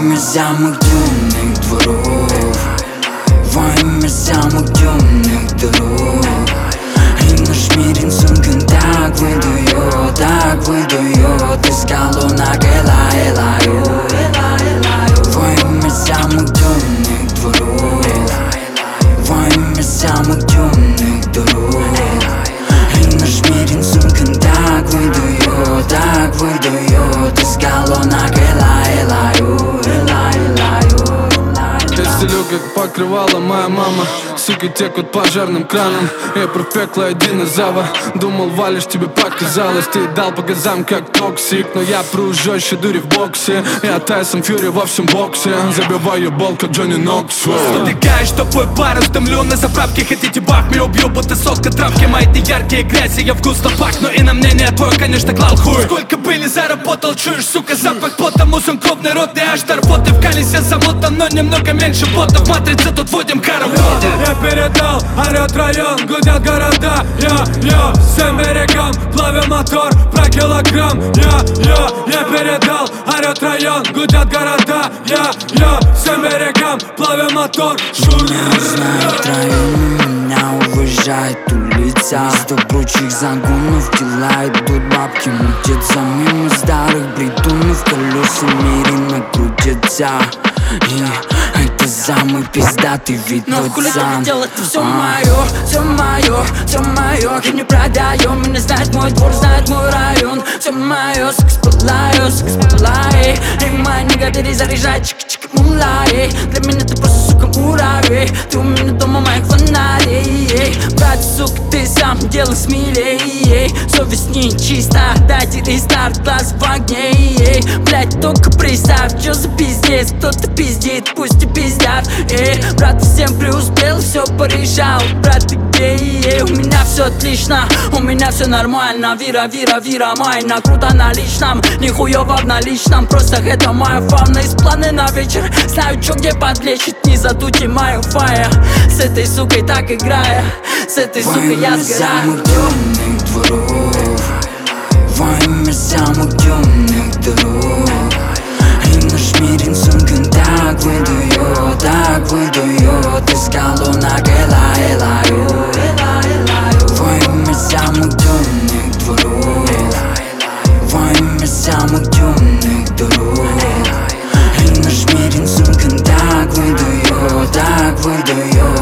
имя самых темных дворов, во имя самых темных дорог. И наш мир рисунком так выдает из колонок Элаю. Во имя самых темных дворов, во имя самых темных дорог. И наш мир рисунком так выдает из колонок Элаю. Я стелю, как покрывала моя мама. Суки текут пожарным краном. Я про пекло один из Ава. Думал, валишь, тебе показалось. Ты дал по газам, как токсик. Но я пру жестче дури в боксе. Я Тайсон Фьюри во всем боксе. Забиваю бол, как Джонни Ноксвелл. Спотыкаешь, что твой пар, утомлю на заправке. Хотите бах, меня убью, будто соска травки. Мои ты яркие грязи, я вкусно пахну. И на мнение твое, конечно, клал хуй. Сколько были, заработал, чуешь, сука, запах пота. Мусор крупный, ротный аж работы. В колесе замотан, но немного меньше ботов. Матрица, тут вводим караводы. Я передал, орёт район, гудят города. Я всем берегам, плавим мотор про килограмм. Я передал, орёт район, гудят города. Я всем берегам, плавим мотор. Меня знают районы, меня уважает улица. Из добручих загонов дела идут, бабки мутятся. Мимо старых бредунов колесами мире накрутятся. И это самый пиздатый вид пацан. Но хули ты видел, это все мое. Я не продаю, меня знает мой двор, знает мой район. Все мое, секс пылай. И мои негативы заряжай, чик-чик, мулай. Для меня ты просто, сука, муравей. Ты у меня дома моих фонарей. Брат, сука, ты сам делай смелей. Совесть не чиста, дайте рестарт, глаз в огне. Блять, только представь, что за пиздец. Кто-то пиздит, пусть и пиздят. Брат, всем преуспел, все порешал. Брат, ты где? У меня все отлично, у меня все нормально. Вира, майна, круто на личном. Нихуево в наличном, просто это моя фауна. Из планы на вечер, знаю, чё где подлечить. Не задуйте мою фаер. С этой сукой так играя, с этой сукой я сгораю. Во имя самых темных дворов, во имя самых темных дорог. И наш мир рисунком так выдает из колонок Элаю. Во имя самых темных дворов, во имя самых темных дорог. И наш мир рисунком так выдает